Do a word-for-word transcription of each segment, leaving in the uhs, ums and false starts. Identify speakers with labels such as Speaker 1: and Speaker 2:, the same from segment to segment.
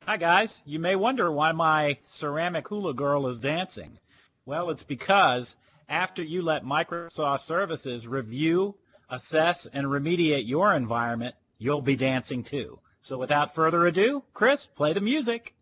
Speaker 1: Hi guys, you may wonder why my ceramic hula girl is dancing. Well, it's because after you let Microsoft Services review, assess, and remediate your environment, you'll be dancing too. So without further ado, Chris, play the music.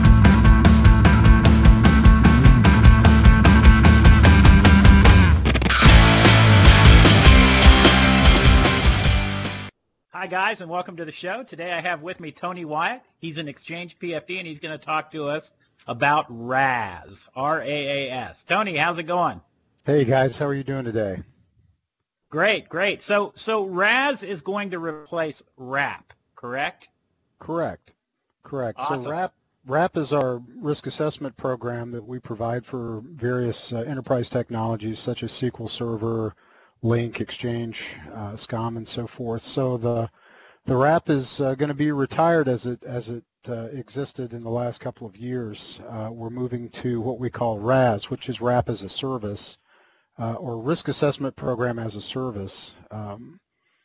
Speaker 1: Hi guys, and welcome to the show. Today I have with me Tony Wyatt. He's an Exchange P F D, and he's going to talk to us about R A S, R A A S. Tony, how's it going?
Speaker 2: Hey guys, how are you doing today?
Speaker 1: Great, great. So, so R A S is going to replace R A P, correct?
Speaker 2: Correct, correct.
Speaker 1: Awesome.
Speaker 2: So R A P, R A P is our risk assessment program that we provide for various uh, enterprise technologies such as S Q L Server, Link, Exchange, uh, S C O M, and so forth. So the the R A P is uh, going to be retired as it as it uh, existed in the last couple of years. Uh, we're moving to what we call R A S, which is R A P as a service, uh, or Risk Assessment Program as a Service, um,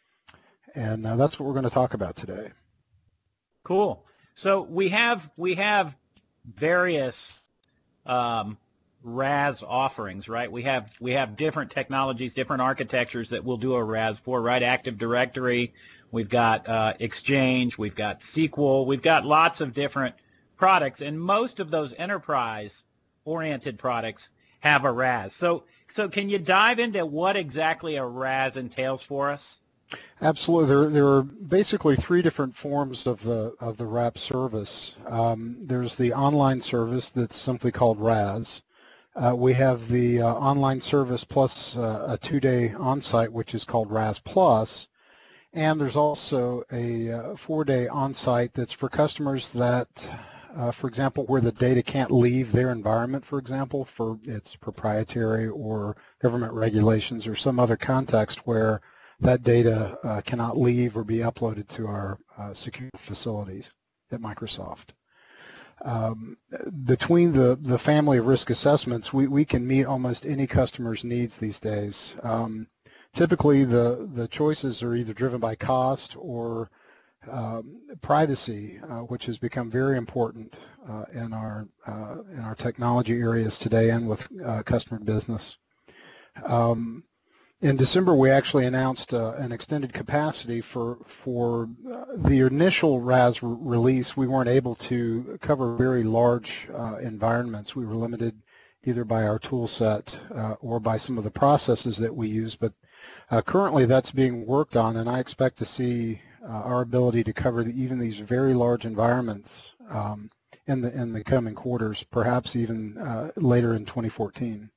Speaker 2: and uh, that's what we're going to talk about today.
Speaker 1: Cool. So we have we have various um, R A S offerings, right? We have we have different technologies, different architectures that we'll do a R A S for, right? Active Directory, we've got uh, Exchange, we've got S Q L, we've got lots of different products, and most of those enterprise-oriented products have a R A S. So, so can you dive into what exactly a R A S entails for us?
Speaker 2: Absolutely. There, there are basically three different forms of the of the R A P service. Um, there's the online service that's simply called R A S. Uh, we have the uh, online service plus uh, a two-day on-site, which is called R A S Plus, and there's also a uh, four-day on-site that's for customers that, uh, for example, where the data can't leave their environment, for example, for its proprietary or government regulations or some other context where that data uh, cannot leave or be uploaded to our uh, secure facilities at Microsoft. Um, between the, the family of risk assessments, we, we can meet almost any customer's needs these days. Um, typically, the, the choices are either driven by cost or um, privacy, uh, which has become very important uh, in our uh, in our technology areas today and with uh, customer business. Um, In December, we actually announced uh, an extended capacity for for uh, the initial R A S re release. We weren't able to cover very large uh, environments. We were limited either by our tool set uh, or by some of the processes that we use. But uh, currently, that's being worked on, and I expect to see uh, our ability to cover the, even these very large environments um, in the in the coming quarters, perhaps even uh, later in twenty fourteen.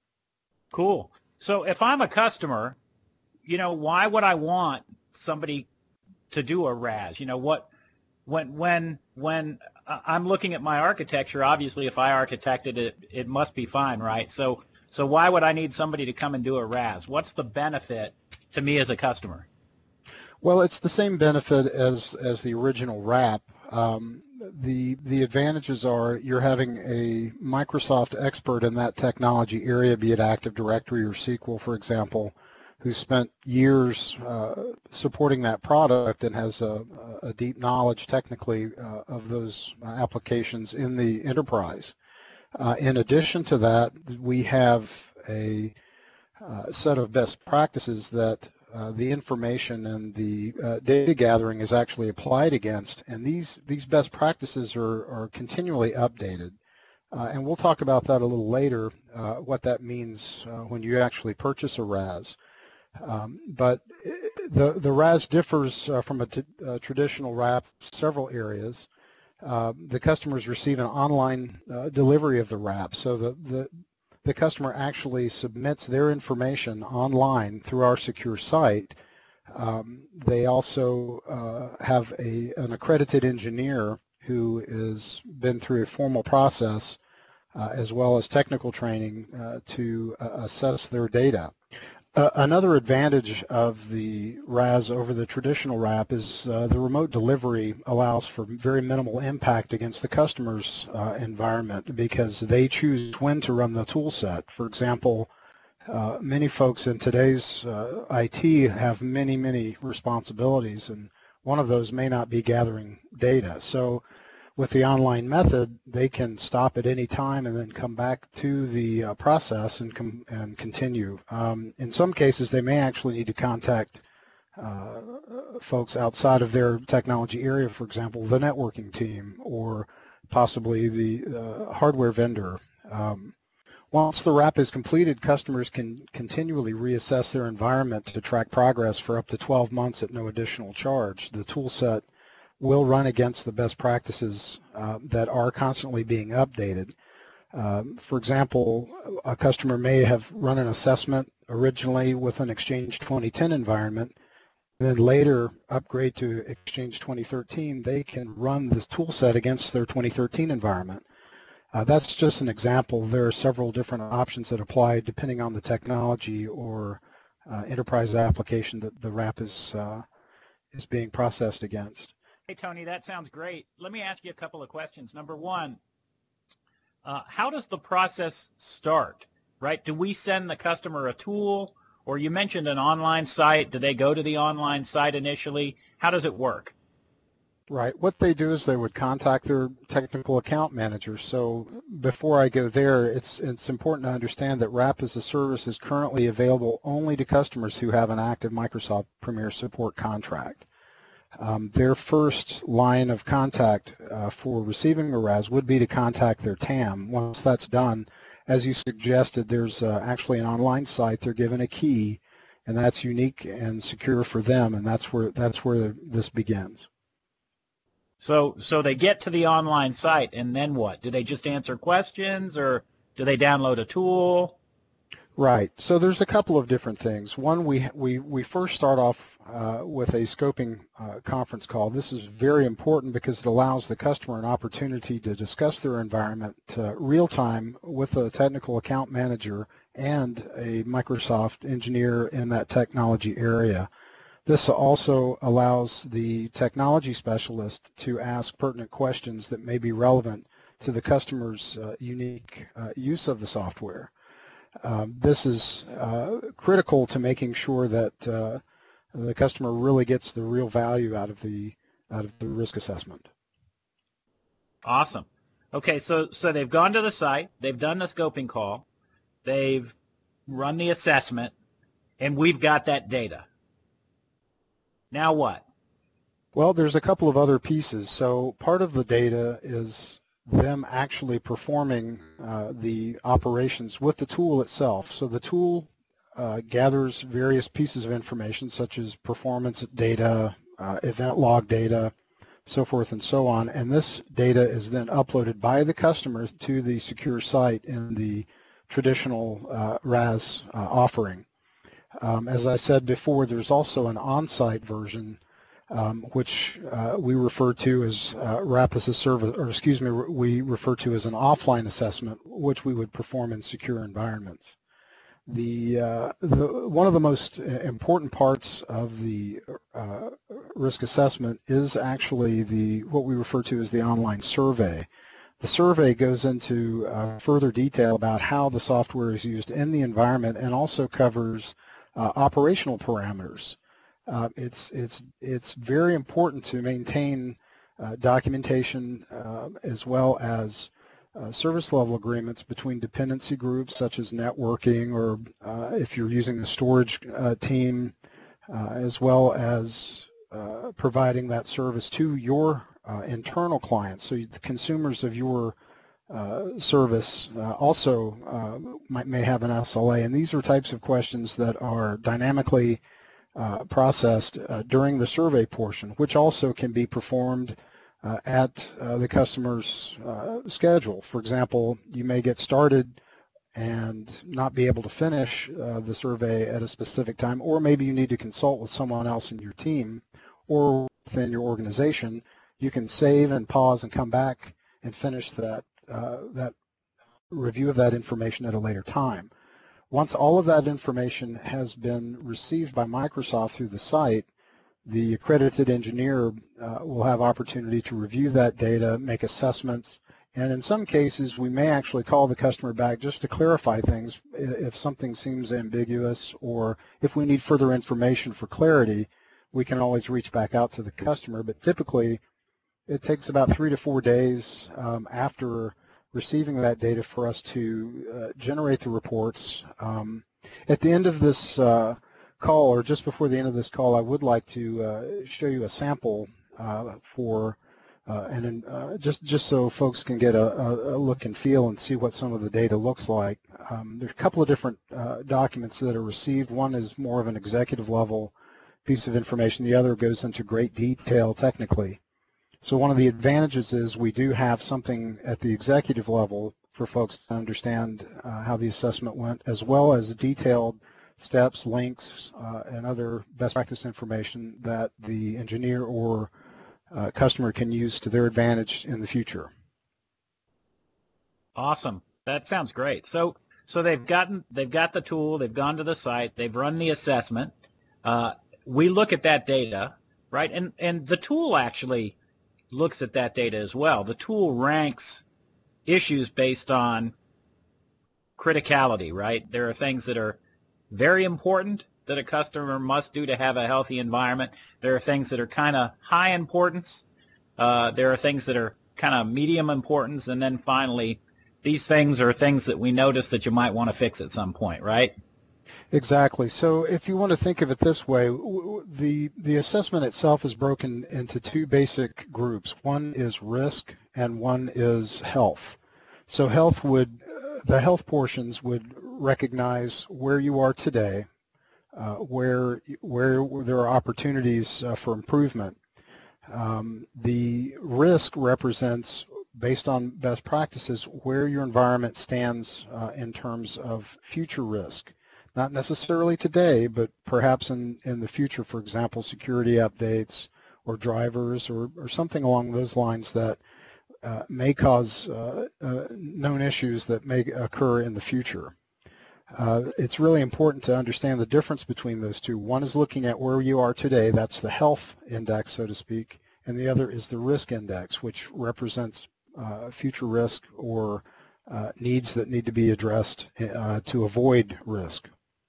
Speaker 1: Cool. So if I'm a customer, you know, why would I want somebody to do a R A S? You know, what, when, when, when I'm looking at my architecture, obviously if I architected it, it must be fine, right? So, so why would I need somebody to come and do a R A S? What's the benefit to me as a customer?
Speaker 2: Well, it's the same benefit as, as the original R A P. Um, the, the advantages are you're having a Microsoft expert in that technology area, be it Active Directory or S Q L, for example, who spent years uh, supporting that product and has a, a deep knowledge technically uh, of those applications in the enterprise. Uh, in addition to that, we have a uh, set of best practices that Uh, the information and the uh, data gathering is actually applied against, and these these best practices are, are continually updated. Uh, and we'll talk about that a little later, uh, what that means uh, when you actually purchase a R A S. Um, but the, the R A S differs uh, from a, t a traditional R A P in several areas. Uh, the customers receive an online uh, delivery of the R A P, so the, the the customer actually submits their information online through our secure site. Um, they also uh, have a, an accredited engineer who has been through a formal process uh, as well as technical training uh, to uh, assess their data. Uh, another advantage of the R A S over the traditional R A P is uh, the remote delivery allows for very minimal impact against the customer's uh, environment because they choose when to run the tool set. For example, uh, many folks in today's uh, I T have many, many responsibilities, and one of those may not be gathering data. So with the online method, they can stop at any time and then come back to the uh, process and, com and continue. Um, in some cases, they may actually need to contact uh, folks outside of their technology area, for example, the networking team or possibly the uh, hardware vendor. Um, once the wrap is completed, customers can continually reassess their environment to track progress for up to twelve months at no additional charge. The tool set will run against the best practices uh, that are constantly being updated. Um, for example, a customer may have run an assessment originally with an Exchange twenty ten environment, and then later upgrade to Exchange twenty thirteen. They can run this tool set against their twenty thirteen environment. Uh, that's just an example. There are several different options that apply depending on the technology or uh, enterprise application that the wrap is, uh, is being processed against.
Speaker 1: Hey, Tony, that sounds great. Let me ask you a couple of questions. Number one, uh, how does the process start, right? Do we send the customer a tool, or you mentioned an online site? Do they go to the online site initially? How does it work?
Speaker 2: Right. What they do is they would contact their technical account manager. So before I go there, it's, it's important to understand that wrap as a service is currently available only to customers who have an active Microsoft Premier Support contract. Um, their first line of contact uh, for receiving a R A S would be to contact their T A M. Once that's done, as you suggested, there's uh, actually an online site. They're given a key, and that's unique and secure for them, and that's where that's where this begins.
Speaker 1: So, so they get to the online site, and then what? Do they just answer questions, or do they download a tool?
Speaker 2: Right. So there's a couple of different things. One, we we we first start off uh, with a scoping uh, conference call. This is very important because it allows the customer an opportunity to discuss their environment uh, real time with a technical account manager and a Microsoft engineer in that technology area. This also allows the technology specialist to ask pertinent questions that may be relevant to the customer's uh, unique uh, use of the software. Um, this is uh, critical to making sure that uh, the customer really gets the real value out of the out of the risk assessment.
Speaker 1: Awesome. Okay, so so they've gone to the site, they've done the scoping call, they've run the assessment, and we've got that data. Now what?
Speaker 2: Well, there's a couple of other pieces. So part of the data is them actually performing uh, the operations with the tool itself. So the tool uh, gathers various pieces of information such as performance data, uh, event log data, so forth and so on, and this data is then uploaded by the customer to the secure site in the traditional uh, R A S uh, offering. Um, as I said before, there's also an on-site version Um, which uh, we refer to as uh, wrap as a service, or excuse me, we refer to as an offline assessment, which we would perform in secure environments. The, uh, the one of the most important parts of the uh, risk assessment is actually the what we refer to as the online survey. The survey goes into uh, further detail about how the software is used in the environment and also covers uh, operational parameters. Uh, it's it's it's very important to maintain uh, documentation uh, as well as uh, service level agreements between dependency groups such as networking, or uh, if you're using a storage uh, team, uh, as well as uh, providing that service to your uh, internal clients. So the consumers of your uh, service uh, also uh, might, may have an S L A, and these are types of questions that are dynamically Uh, processed uh, during the survey portion, which also can be performed uh, at uh, the customer's uh, schedule. For example, you may get started and not be able to finish uh, the survey at a specific time, or maybe you need to consult with someone else in your team or within your organization. You can save and pause and come back and finish that, uh, that review of that information at a later time. Once all of that information has been received by Microsoft through the site, the accredited engineer uh, will have opportunity to review that data, make assessments, and in some cases we may actually call the customer back just to clarify things if something seems ambiguous, or if we need further information for clarity, we can always reach back out to the customer. But typically it takes about three to four days um, after receiving that data for us to uh, generate the reports. Um, at the end of this uh, call, or just before the end of this call, I would like to uh, show you a sample uh, for uh, and uh, just just so folks can get a, a look and feel and see what some of the data looks like. Um, there's a couple of different uh, documents that are received. One is more of an executive level piece of information. The other goes into great detail technically. So one of the advantages is we do have something at the executive level for folks to understand uh, how the assessment went, as well as detailed steps, links, uh, and other best practice information that the engineer or uh, customer can use to their advantage in the future.
Speaker 1: Awesome. That sounds great. So so they've gotten they've got the tool, they've gone to the site, they've run the assessment. Uh, we look at that data, right? And and the tool actually looks at that data as well. The tool ranks issues based on criticality, right? There are things that are very important that a customer must do to have a healthy environment. There are things that are kind of high importance. Uh, there are things that are kind of medium importance. And then finally, these things are things that we notice that you might want to fix at some point, right?
Speaker 2: Exactly. So if you want to think of it this way, the, the assessment itself is broken into two basic groups. One is risk and one is health. So health would, the health portions would recognize where you are today, uh, where, where there are opportunities uh, for improvement. Um, the risk represents, based on best practices, where your environment stands uh, in terms of future risk. Not necessarily today, but perhaps in, in the future, for example, security updates or drivers or, or something along those lines that uh, may cause uh, uh, known issues that may occur in the future. Uh, it's really important to understand the difference between those two. One is looking at where you are today, that's the health index, so to speak, and the other is the risk index, which represents uh, future risk or uh, needs that need to be addressed uh, to avoid risk.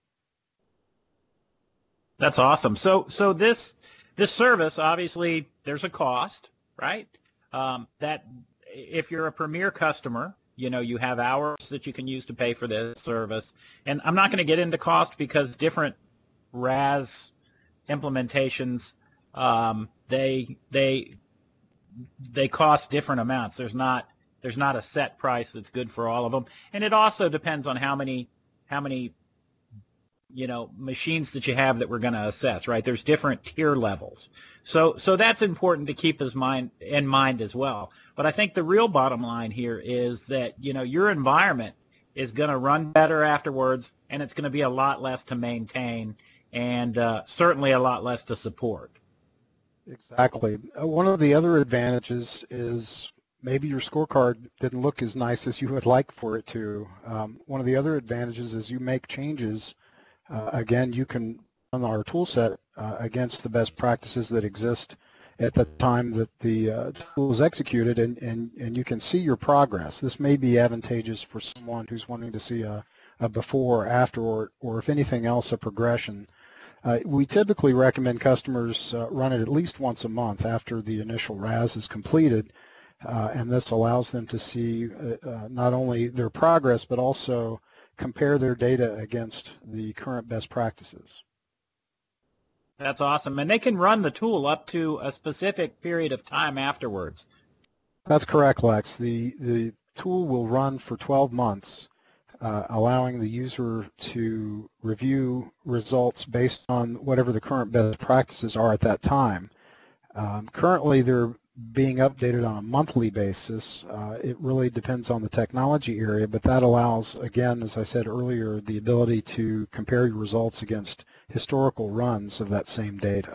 Speaker 1: That's awesome. So so this this service, obviously, there's a cost, right? Um, that if you're a Premier customer, you know, you have hours that you can use to pay for this service. And I'm not going to get into cost because different R A S implementations, um, they they they cost different amounts. There's not there's not a set price that's good for all of them, and it also depends on how many how many you know machines that you have that we're going to assess, right? There's different tier levels, so so that's important to keep as mind in mind as well. But I think the real bottom line here is that you know your environment is going to run better afterwards, and it's going to be a lot less to maintain, and uh, certainly a lot less to support.
Speaker 2: Exactly. Uh, one of the other advantages is maybe your scorecard didn't look as nice as you would like for it to. Um, one of the other advantages is you make changes. Uh, again, you can run our tool set uh, against the best practices that exist at the time that the uh, tool is executed, and, and, and you can see your progress. This may be advantageous for someone who's wanting to see a, a before or after, or, or if anything else, a progression. Uh, we typically recommend customers uh, run it at least once a month after the initial R A S is completed, uh, and this allows them to see uh, uh, not only their progress but also compare their data against the current best practices.
Speaker 1: That's awesome. And they can run the tool up to a specific period of time afterwards.
Speaker 2: That's correct, Lex. The, the tool will run for twelve months, uh, allowing the user to review results based on whatever the current best practices are at that time. Um, currently, they're being updated on a monthly basis. Uh, it really depends on the technology area, but that allows, again, as I said earlier, the ability to compare your results against historical runs of that same data.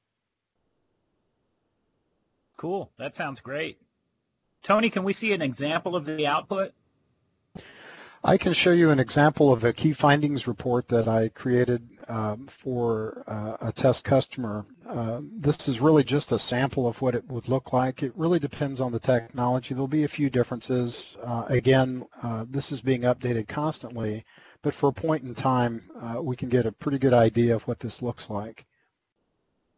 Speaker 1: Cool. That sounds great. Tony, can we see an example of the output?
Speaker 2: I can show you an example of a key findings report that I created um, for uh, a test customer. Uh, this is really just a sample of what it would look like. It really depends on the technology. There'll be a few differences. Uh, again, uh, this is being updated constantly, but for a point in time, uh, we can get a pretty good idea of what this looks like.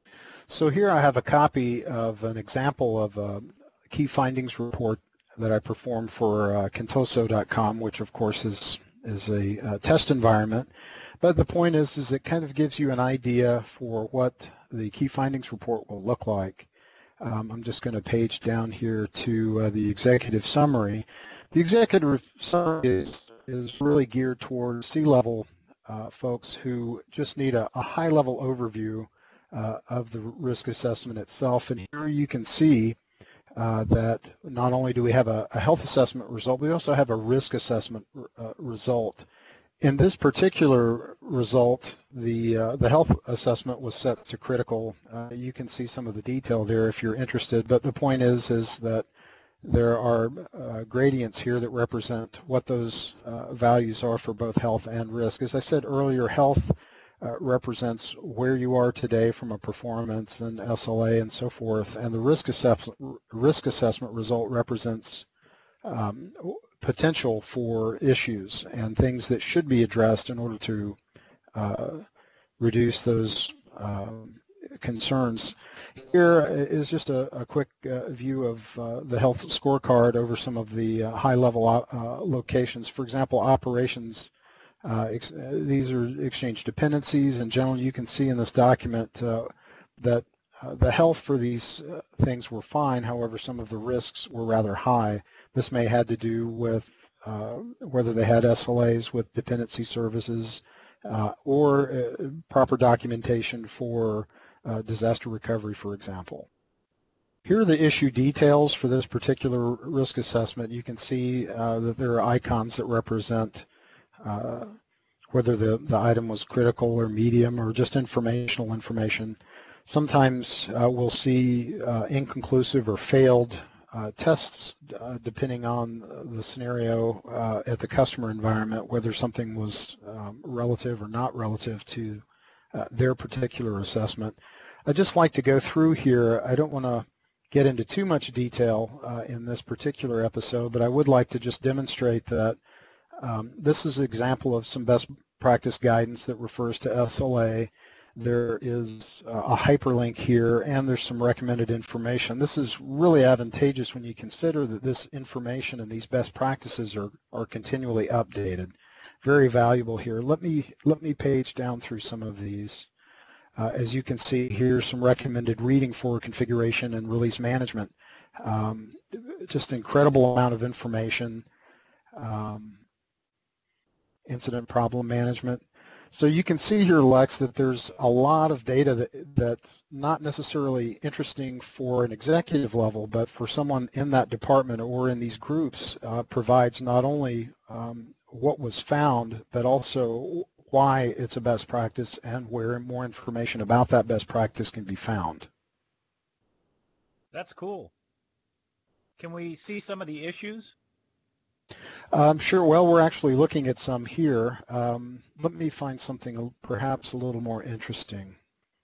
Speaker 2: So here I have a copy of an example of a key findings report that I performed for uh, Contoso dot com, which of course is is a uh, test environment. But the point is, is it kind of gives you an idea for what the key findings report will look like. Um, I'm just going to page down here to uh, the executive summary. The executive summary is, is really geared towards C-level uh, folks who just need a, a high-level overview uh, of the risk assessment itself. And here you can see uh, that not only do we have a, a health assessment result, we also have a risk assessment uh, result. In this particular result, the uh, the health assessment was set to critical. Uh, you can see some of the detail there if you're interested, but the point is is that there are uh, gradients here that represent what those uh, values are for both health and risk. As I said earlier, health uh, represents where you are today from a performance and S L A and so forth, and the risk assessment risk assessment result represents um, potential for issues and things that should be addressed in order to uh, reduce those um, concerns. Here is just a, a quick uh, view of uh, the health scorecard over some of the uh, high-level uh, locations. For example, operations, uh, ex these are exchange dependencies. In general, you can see in this document uh, that uh, the health for these uh, things were fine. However, some of the risks were rather high. This may have to do with uh, whether they had S L As with dependency services uh, or uh, proper documentation for uh, disaster recovery, for example. Here are the issue details for this particular risk assessment. You can see uh, that there are icons that represent uh, whether the, the item was critical or medium or just informational information. Sometimes uh, we'll see uh, inconclusive or failed Uh, tests uh, depending on the scenario uh, at the customer environment, whether something was um, relative or not relative to uh, their particular assessment. I'd just like to go through here. I don't want to get into too much detail uh, in this particular episode, but I would like to just demonstrate that um, this is an example of some best practice guidance that refers to S L A. There is a hyperlink here, and there's some recommended information. This is really advantageous when you consider that this information and these best practices are, are continually updated. Very valuable here. Let me, let me page down through some of these. Uh, as you can see, here's some recommended reading for configuration and release management. Um, just incredible amount of information. Um, incident problem management. So you can see here, Lex, that there's a lot of data that, that's not necessarily interesting for an executive level, but for someone in that department or in these groups uh, provides not only um, what was found, but also why it's a best practice and where more information about that best practice can be found.
Speaker 1: That's cool. Can we see some of the issues?
Speaker 2: Um, sure. Well, we're actually looking at some here. Um, let me find something perhaps a little more interesting.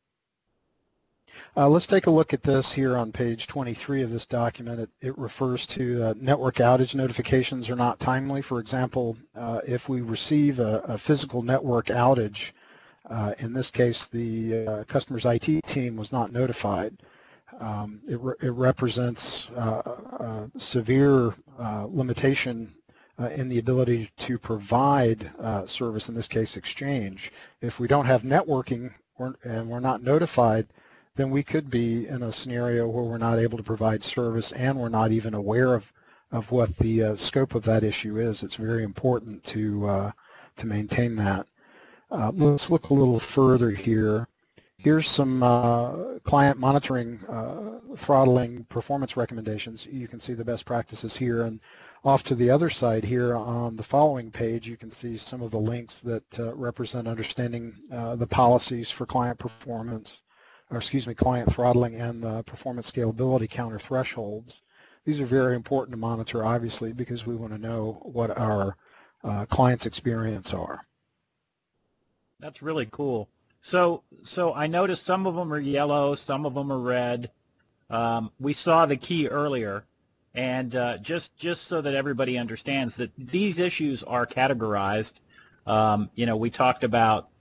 Speaker 2: Uh, let's take a look at this here on page twenty-three of this document. It, it refers to uh, network outage notifications are not timely. For example, uh, if we receive a, a physical network outage, uh, in this case the uh, customer's I T team was not notified. Um, it, re it represents uh, a severe uh, limitation uh, in the ability to provide uh, service, in this case exchange. If we don't have networking or, and we're not notified, then we could be in a scenario where we're not able to provide service and we're not even aware of, of what the uh, scope of that issue is. It's very important to, uh, to maintain that. Uh, let's look a little further here. Here's some uh, client monitoring, uh, throttling performance recommendations. You can see the best practices here, and off to the other side here on the following page you can see some of the links that uh, represent understanding uh, the policies for client performance, or excuse me, client throttling and the performance scalability counter thresholds. These are very important to monitor, obviously, because we want to know what our uh, clients' experience are.
Speaker 1: That's really cool. So, so I noticed some of them are yellow, some of them are red. Um, we saw the key earlier, and uh, just just so that everybody understands that these issues are categorized. Um, you know, we talked about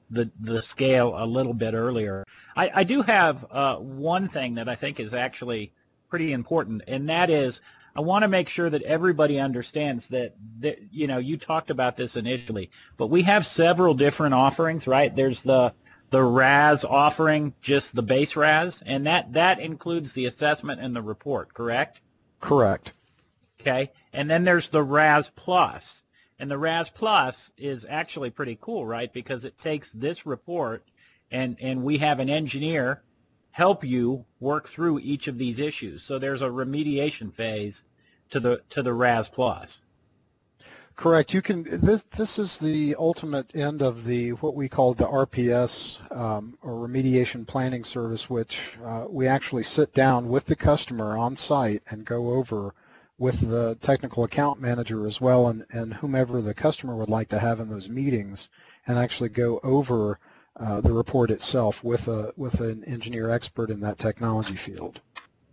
Speaker 1: the, the scale a little bit earlier. I, I do have uh, one thing that I think is actually pretty important, and that is I want to make sure that everybody understands that, that, you know, you talked about this initially, but we have several different offerings, right? There's the the R A S offering, just the base R A S, and that, that includes the assessment and the report, correct?
Speaker 2: Correct.
Speaker 1: Okay, and then there's the R A S Plus, and the R A S Plus is actually pretty cool, right? Because it takes this report, and, and we have an engineer help you work through each of these issues. So there's a remediation phase to the to the R A S Plus.
Speaker 2: Correct. You can. This this is the ultimate end of the what we call the R P S um, or remediation planning service, which uh, we actually sit down with the customer on site and go over with the technical account manager as well, and, and whomever the customer would like to have in those meetings, and actually go over uh, the report itself with a with an engineer expert in that technology field.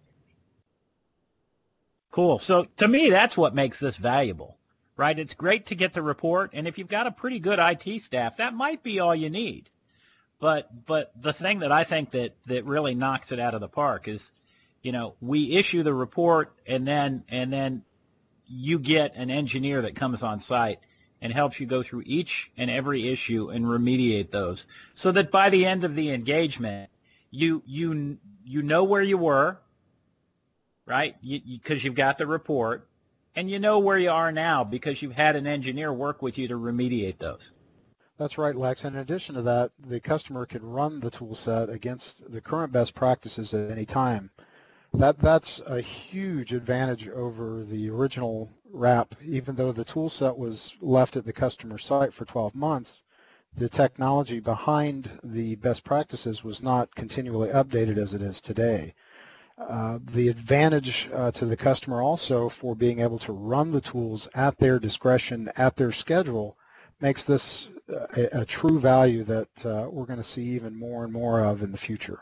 Speaker 1: Cool. So to me, that's what makes this valuable. Right? It's great to get the report, and if you've got a pretty good I T staff, that might be all you need. But but the thing that I think that, that really knocks it out of the park is, you know, we issue the report, and then and then you get an engineer that comes on site and helps you go through each and every issue and remediate those, so that by the end of the engagement, you you you know where you were, right? Because you, you, you've got the report. And you know where you are now because you've had an engineer work with you to remediate those.
Speaker 2: That's right, Lex. In addition to that, the customer can run the tool set against the current best practices at any time. That, that's a huge advantage over the original R A P. Even though the tool set was left at the customer site for twelve months, the technology behind the best practices was not continually updated as it is today. Uh, the advantage uh, to the customer also for being able to run the tools at their discretion, at their schedule, makes this a, a true value that uh, we're going to see even more and more of in the future.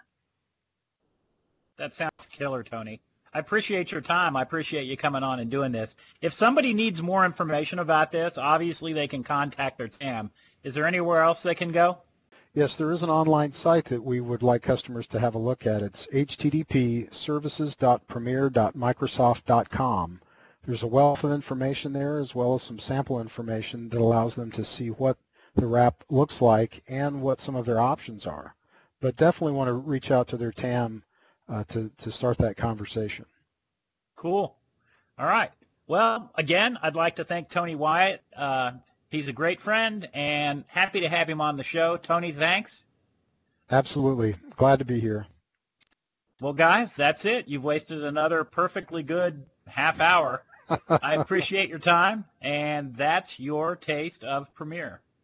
Speaker 1: That sounds killer, Tony. I appreciate your time. I appreciate you coming on and doing this. If somebody needs more information about this, obviously they can contact their T A M. Is there anywhere else they can go?
Speaker 2: Yes, there is an online site that we would like customers to have a look at. It's h t t p services dot premier dot microsoft dot com. There's a wealth of information there, as well as some sample information that allows them to see what the R A P looks like and what some of their options are. But definitely want to reach out to their T A M uh, to, to start that conversation.
Speaker 1: Cool. All right. Well, again, I'd like to thank Tony Wyatt. Uh, He's a great friend, and happy to have him on the show. Tony, thanks.
Speaker 2: Absolutely. Glad to be here.
Speaker 1: Well, guys, that's it. You've wasted another perfectly good half hour. I appreciate your time, and that's your taste of Premier.